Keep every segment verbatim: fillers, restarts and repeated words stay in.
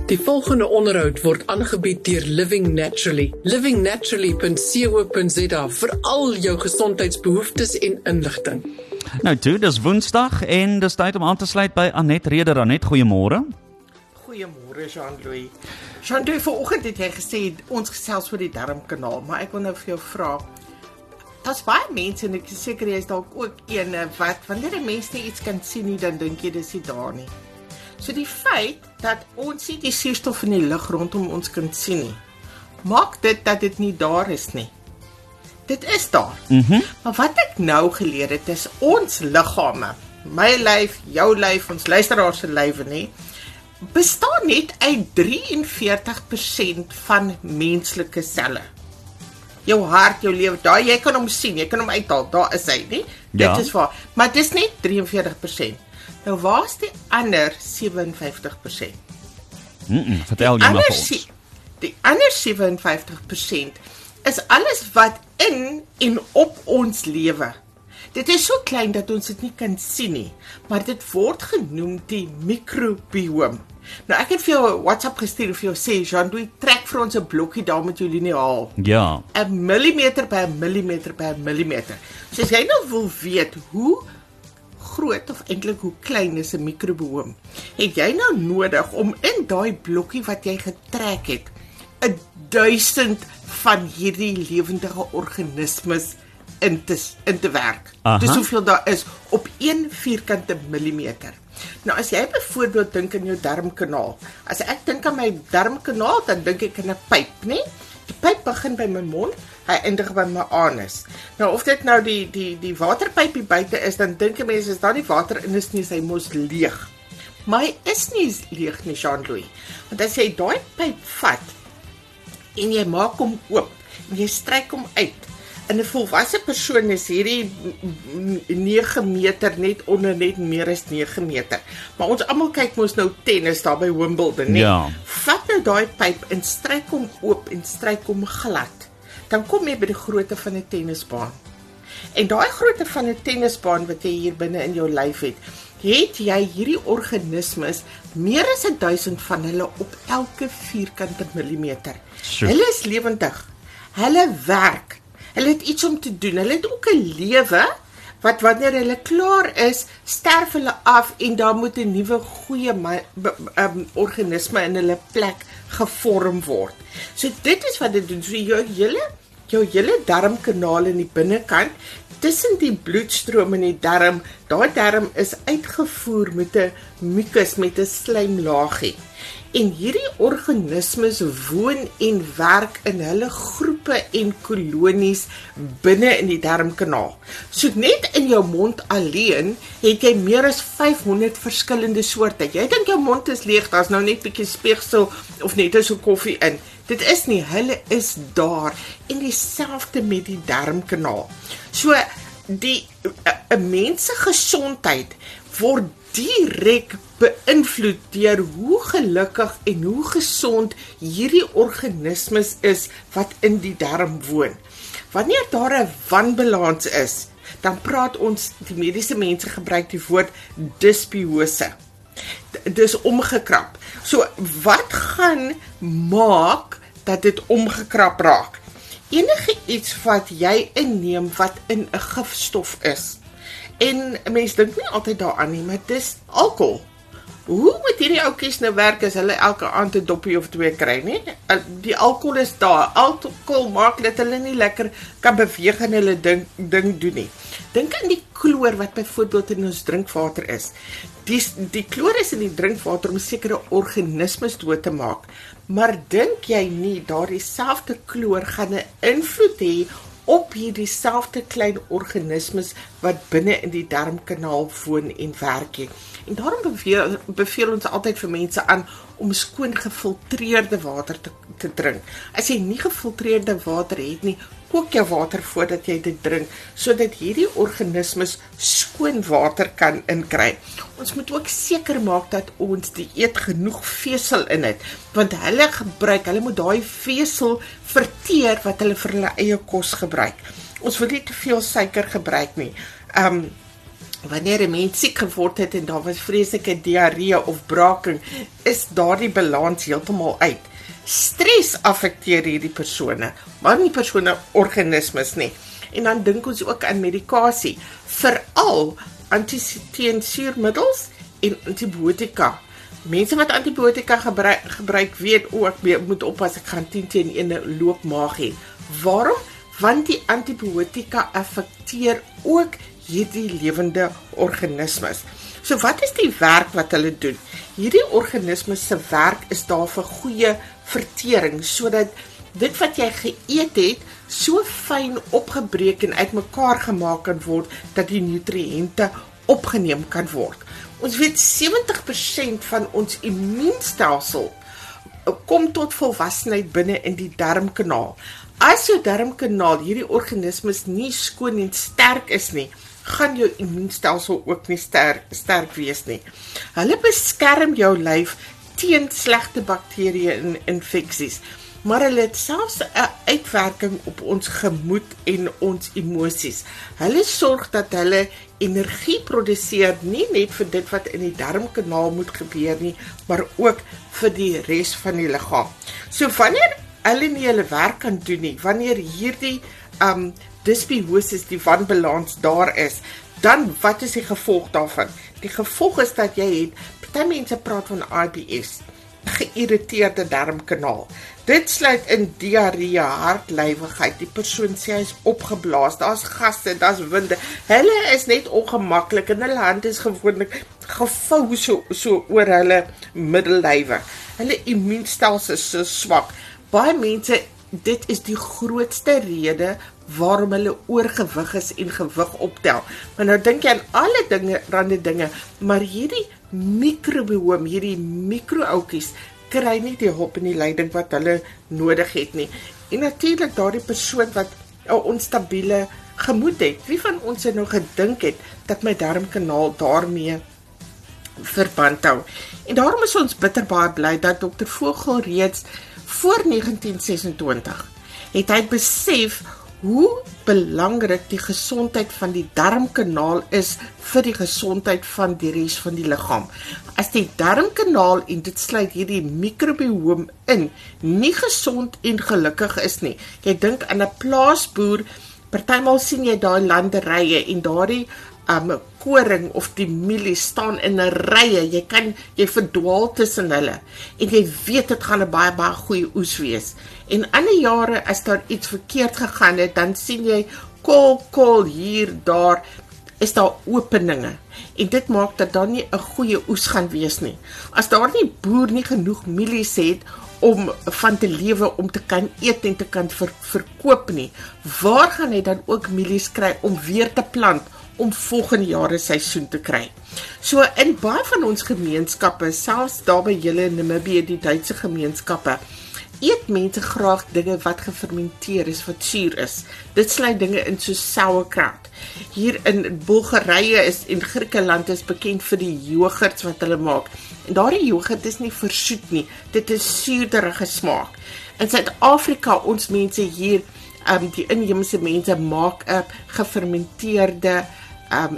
Die volgende onderhoud word aangebied deur Living Naturally. living naturally punt co punt za vir al jou gesondheidsbehoeftes en inligting. Nou toe, dis Woensdag en dis tyd om aan te sluit by Anet Reder. Anet, goeiemôre. Goeiemôre Jean-Louis. Jean-Louis, vanoggend het jy gesê ons gesels oor die darmkanaal, maar ek wil nou vir jou vra. Daar's baie mense en ek is seker jy is dalk ook een wat wanneer 'n mens nie iets kan sien nie, dan dink jy dis nie daar nie. So die feit dat ons nie die suurstof in die lug rondom ons kan sien nie, maak dit dat dit nie daar is nie. Dit is daar. Mm-hmm. Maar wat ek nou geleer het is ons liggame, my lyf, jou lyf, ons luisteraars se lywe nie, bestaan net uit drie en veertig persent van menslike selle. Jou hart, jou lewe, daar jy kan hom sien, jy kan hom uithaal, daar is hy, nie? Ja. Dit is waar. Maar dis net drie en veertig persent. Nou waar's die ander sewe en vyftig persent? Mm-mm, vertel jy maar vir ons. Die ander sewe en vyftig persent is alles wat in en op ons lewe. Dit is so klein dat ons dit nie kan sien nie, maar dit word genoem die microbiome. Nou ek het vir jou 'n WhatsApp gestuur en vir jou sê, Jean-Louis, trek vir ons 'n blokkie daar met jou liniaal. Ja. 'n millimeter by 'n millimeter by 'n millimeter. So as jy nou wil weet hoe groot of eintlik hoe klein is 'n microbiome, het jy nou nodig om in daai blokkie wat jy getrek het, 'n duisend van hierdie lewendige organismes in te in te werk. Aha. Dis hoeveel daar is op een vierkante millimeter. Nou as jy byvoorbeeld dink aan jou darmkanaal, as ek dink aan my darmkanaal, dan dink ek aan 'n pyp, né? Die pyp begin by my mond, hy eindig by my anus. Nou of dit nou die die die waterpypie buite is, dan dink mense as daar nie water in is nie, is hy mos leeg. Maar hy is nie leeg nie, Jean-Louis. Want as jy daai pyp vat en jy maak hom oop en jy stryk hom uit, in 'n volwasse persoon is hierdie nege meter net onder net meer as nege meter. Maar ons almal kyk mos nou tennis daar by Wimbledon, nee. Ja. Vat nou daai pyp en stryk hom oop en stryk hom glad. Dan kom jy by die grootte van 'n tennisbaan. En daai grootte van 'n tennisbaan wat jy hier binne in jou lyf het, het jy hierdie organismes, meer as duisend van hulle op elke vierkante millimeter. Sure. Hulle is lewendig. Hulle werk. Hulle het iets om te doen. Hulle het ook 'n lewe wat wanneer hulle klaar is, sterf hulle af en daar moet 'n nuwe goeie um, organisme in hulle plek gevorm word. So dit is wat dit doen. So jou hele jou hele darmkanaal in die binnekant, tussen die bloedstroom in die darm, daai darm is uitgevoer met 'n mucus, met 'n slijmlaagie. En hierdie organismes woon en werk in hulle groepe en kolonies binne in die darmkanaal. So net in jou mond alleen het jy meer as vyfhonderd verskillende soorte. Jy dink jou mond is leeg, daar's nou net 'n bietjie speegsel of net 'n so koffie in. Dit is nie, hulle is daar. En dieselfde met die darmkanaal. So die 'n mens se gesondheid word direk beïnvloed deur hoe gelukkig en hoe gesond hierdie organismes is wat in die darm woon. Wanneer daar 'n wanbalans is, dan praat ons, die mediese mense gebruik die woord dysbiose. Dis omgekrap. So wat gaan maak dat dit omgekrap raak? Enige iets wat jy inneem wat in 'n gifstof is. En mense dink nie altyd daaraan nie, maar dis alkohol. Hoe moet hierdie ouetjies nou werk as hulle elke aand 'n doppie of twee kry, nie? Die alkohol is daar. Alkohol maak dat hulle nie lekker kan beweeg en hulle ding ding doen nie. Dink aan die kloor wat byvoorbeeld in ons drinkwater is. Die die kloor is in die drinkwater om sekere organismes dood te maak. Maar dink jy nie daardie selfde kloor gaan 'n invloed hê op hierdie selfde klein organismes wat binne in die darmkanaal woon en werk het? En daarom beveel, beveel ons altyd vir mense aan om skoon gefiltreerde water te, te drink. As jy nie gefiltreerde water het nie, kook jou water voordat jy dit drink, sodat hierdie organismes skoon water kan inkry. Ons moet ook seker maak dat ons dieet genoeg vesel in het, want hulle gebruik, hulle moet daai vesel verteer wat hulle vir hulle eie kos gebruik. Ons wil nie te veel suiker gebruik nie. Um, wanneer 'n mens siek geword het en daar was vreeslike diarree of braking, is daardie balans heeltemal uit. Stres affekteer hierdie persone, maar nie persone organismes nie. En dan dink ons ook aan medikasie, veral antiteensuurmiddels en antibiotika. Mense wat antibiotika gebruik, gebruik weet, o, ek moet oppas, ek gaan tien teen een loopmaag hê. Waarom? Want die antibiotika affekteer ook hierdie lewende organismes. So wat is die werk wat hulle doen? Hierdie organismes se werk is daar vir goeie vertering, sodat dit wat jy geëet het, so fyn opgebreek en uitmekaar gemaak kan word, dat die nutriënte opgeneem kan word. Ons weet sewentig persent van ons immuunstelsel kom tot volwassenheid binne in die darmkanaal. As jou darmkanaal, hierdie organismes nie skoon en sterk is nie, gaan jou immuunstelsel ook nie sterk, sterk wees nie. Hulle beskerm jou lyf teen slegte bakterieë en infeksies, maar hulle het selfs 'n uitwerking op ons gemoed en ons emosies. Hulle sorg dat hulle energie produseer, nie net vir dit wat in die darmkanaal moet gebeur nie, maar ook vir die res van die liggaam. So wanneer hulle nie hulle werk kan doen nie, wanneer hierdie um, dysbiosis, die wanbalans daar is, dan wat is die gevolg daarvan? Die gevolg is dat jy het, party mense praat van I B S, geïrriteerde darmkanaal. Dit sluit in diarree, hartlywigheid, die persoon sê hy is opgeblaas, daar's gasse, daar's winde, hulle is net ongemaklik en hulle hand is gewoonlik gevou so, so oor hulle middellywe. Hulle immuunstelsel is so swak. Baie mense, dit is die grootste rede waarom hulle oorgewig is en gewig optel. Maar nou dink jy aan alle dinge, rande dinge, maar hierdie mikrobiome, hierdie mikrooukies, kry nie die hulp en die leiding wat hulle nodig het nie. En natuurlik daardie persoon wat 'n onstabiele gemoed het. Wie van ons het nou gedink het dat my darmkanaal daarmee verband hou? En daarom is ons bitter baie bly dat dokter Vogel reeds voor negentien sesentwintig het hy besef hoe belangrik die gesondheid van die darmkanaal is vir die gesondheid van die res van die liggaam. As die darmkanaal, en dit sluit hierdie mikrobiome in, nie gesond en gelukkig is nie. Jy dink aan 'n plaasboer, partymal sien jy daai landerye en daardie um, koring of die mielie staan in 'n rye, jy kan, jy verdwaal tussen hulle, en jy weet dit gaan 'n baie baie goeie oes wees. En ander jare, as daar iets verkeerd gegaan het, dan sien jy kol, kol, hier, daar, is daar openinge, en dit maak dat daar nie 'n goeie oes gaan wees nie. As daar nie boer nie genoeg mielies het, om van te lewe, om te kan eet en te kan ver, verkoop nie, waar gaan hy dan ook mielies kry om weer te plant, om volgende jare seisoen te kry? So in baie van ons gemeenskappe, selfs daar by julle in Namibië, die Duitse gemeenskappe, eet mense graag dinge wat gefermenteer is, wat suur is. Dit sluit dinge in so sauerkraut. Hier in Bulgarië is en Griekeland is bekend vir die yoghurts wat hulle maak. En daardie yoghurt is nie versoet nie, dit is suurderige smaak. In Suid-Afrika, ons mense hier, um, die inheemse mense maak 'n gefermenteerde um,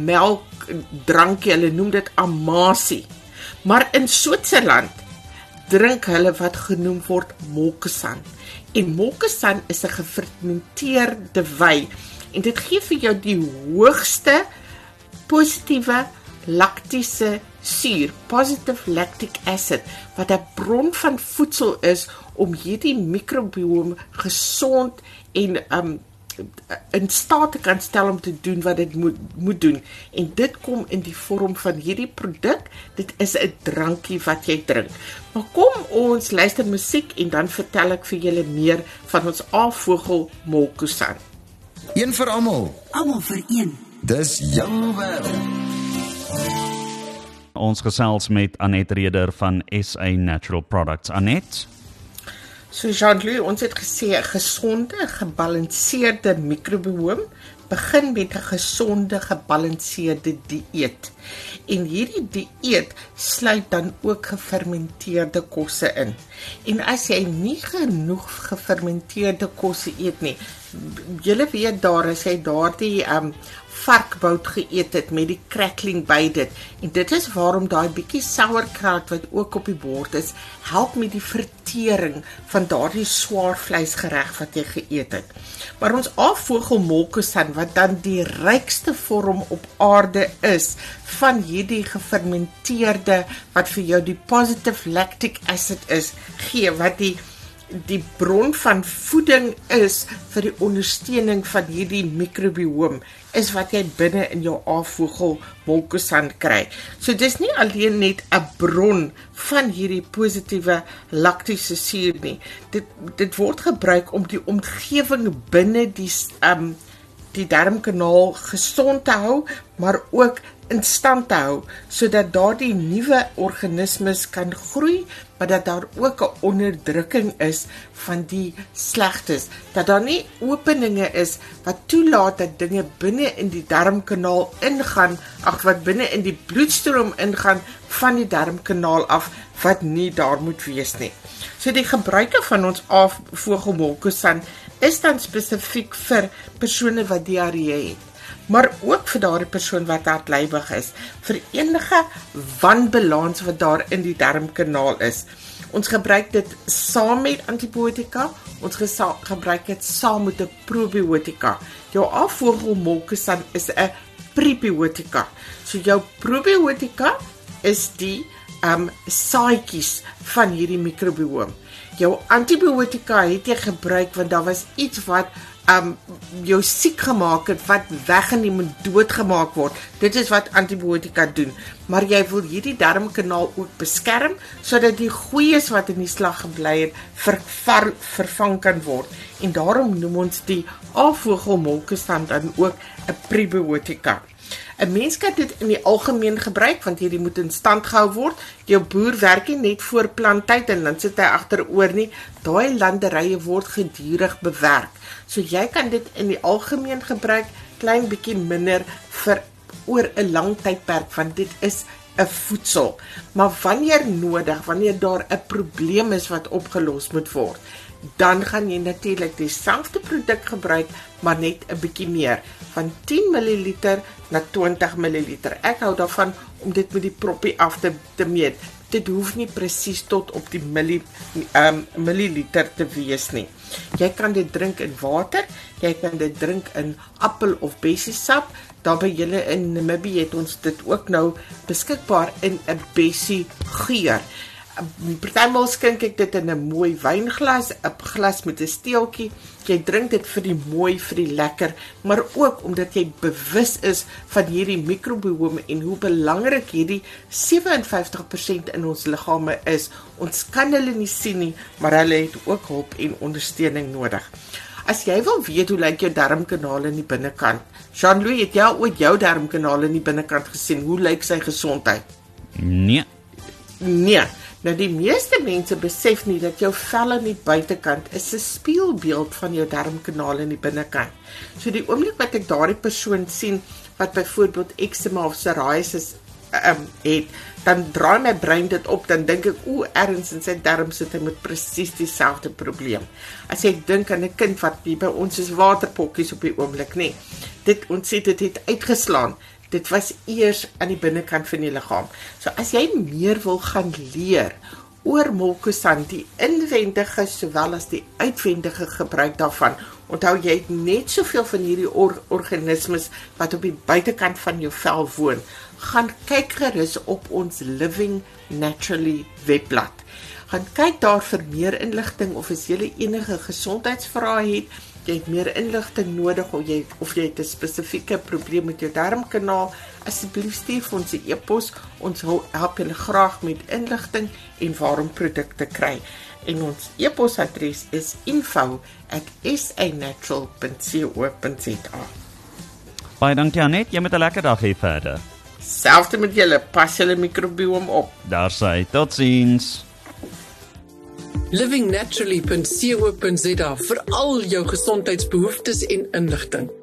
melkdrankie, hulle noem dit amasi. Maar in Switserland drink hulle wat genoem word molkesan. En molkesan is 'n gefermenteerde wyn, en dit gee vir jou die hoogste positiewe laktiese suur, positive lactic acid, wat 'n bron van voedsel is om hierdie mikrobiome gesond en um, in staat te kan stel om te doen wat dit moet, moet doen. En dit kom in die vorm van hierdie produk, dit is 'n drankie wat jy drink. Maar kom ons luister musiek en dan vertel ek vir julle meer van ons A-vogel molkesan. Een vir almal. Almal vir een. Dis jou wêreld. Ons gesels met Anet Reder van S A Natural Products. Anet? So Jean-Louis, ons het gesê 'n gesonde, gebalanseerde mikrobiome begin met 'n gesonde, gebalanseerde dieet. En hierdie dieet sluit dan ook gefermenteerde kosse in. En as jy nie genoeg gefermenteerde kosse eet nie, julle weet daar as jy daardie um, varkbout geëet het met die crackling by dit, en dit is waarom daai bietjie sauerkraut wat ook op die bord is, help met die vertering van daardie swaar vleisgereg wat jy geëet het. Maar ons afvogelmolkesan, wat dan die rykste vorm op aarde is, van hierdie gefermenteerde, wat vir jou die positive lactic acid is, gee, wat die die bron van voeding is vir die ondersteuning van hierdie microbiome, is wat jy binne in jou afvogel molkesan kry. So dis nie alleen net 'n bron van hierdie positiewe laktiese suur nie. Dit dit word gebruik om die omgewing binne die um, die darmkanaal gesond te hou, maar ook in stand te hou, sodat daardie nuwe organismes kan groei, maar dat daar ook 'n onderdrukking is van die slegtes, dat daar nie openinge is wat toelaat dat dinge binne in die darmkanaal ingaan, ag wat binne in die bloedstroom ingaan van die darmkanaal af, wat nie daar moet wees nie. So die gebruike van ons afvogelmolkesan is dan spesifiek vir persone wat diarree het, maar ook vir daardie persoon wat hartlywig is, vir enige wanbalans wat daar in die darmkanaal is. Ons gebruik dit saam met antibiotika, ons gebruik dit saam met 'n probiotika. Jou afvogelmolkesan is 'n prebiotika. So jou probiotika is die um, saadjies van hierdie microbiome. Jou antibiotika het jy gebruik want daar was iets wat um, jou siek gemaak het, wat weggeneem en doodgemaak word. Dit is wat antibiotika doen. Maar jy wil hierdie darmkanaal ook beskerm, sodat die goeies wat in die slag gebly het, ver, ver, vervang kan word. En daarom noem ons die afvogelmolkesan dan ook 'n prebiotika. 'n Mens kan dit in die algemeen gebruik, want hierdie moet in stand gehou word. Jou boer werk nie net voor planttyd en dan sit hy agteroor nie. Daai landerye word gedurig bewerk. So jy kan dit in die algemeen gebruik, klein bietjie minder vir oor 'n lang tydperk, want dit is 'n voedsel. Maar wanneer nodig, wanneer daar 'n probleem is wat opgelos moet word, dan gaan jy natuurlik dieselfde produk gebruik, maar net 'n bietjie meer, van tien milliliter na twintig milliliter. Ek hou daarvan om dit met die proppie af te, te meet. Dit hoef nie presies tot op die milli, um, milliliter te wees nie. Jy kan dit drink in water, jy kan dit drink in appel of bessiesap. Daar by julle in Namibië het ons dit ook nou beskikbaar in 'n bessie geur. Partymal skink ek dit in 'n mooi wynglas, 'n glas met 'n steeltjie. Jy drink dit vir die mooi, vir die lekker, maar ook omdat jy bewus is van hierdie microbiome en hoe belangrik hierdie sewe en vyftig persent in ons liggame is. Ons kan hulle nie sien nie, maar hulle het ook hulp en ondersteuning nodig. As jy wil weet hoe lyk jou darmkanaal in die binnekant, Jean-Louis, het jy ooit jou darmkanaal in die binnekant gesien? Hoe lyk sy gesondheid? Nee. Nee. Nou die meeste mense besef nie dat jou vel aan die buitekant is 'n spieelbeeld van jou darmkanaal in die binnekant. So die oomblik wat ek daardie persoon sien wat byvoorbeeld eczema of psoriasis um, het, dan draai my brein dit op, dan dink ek, o, ergens in sy darm sit hy met presies dieselfde probleem. As ek dink aan 'n kind wat by ons is waterpokkies op die oomblik, nee. Dit ons sê dit het uitgeslaan. Dit was eers aan die binnekant van die liggaam. So as jy meer wil gaan leer oor molkesan, die inwendige sowel as die uitwendige gebruik daarvan, onthou jy het net soveel van hierdie or organismes wat op die buitekant van jou vel woon, gaan kyk gerus op ons Living Naturally webblad. Gaan kyk daar vir meer inligting, of as jy enige gesondheidsvrae het, jy het meer inligting nodig, of jy, of jy het 'n spesifieke probleem met jou darmkanaal, asseblief stuur vir ons 'n e-pos. Ons help julle graag met inligting en waar om produkte kry. En ons e-posadres is info at s a natural dot co dot za. Baie dankie Anet, jy met 'n lekker dag hier verder. Selfde met julle, pas julle microbiome op. Daar sê, totsiens. living naturally dot co dot za vir al jou gesondheidsbehoeftes en inligting.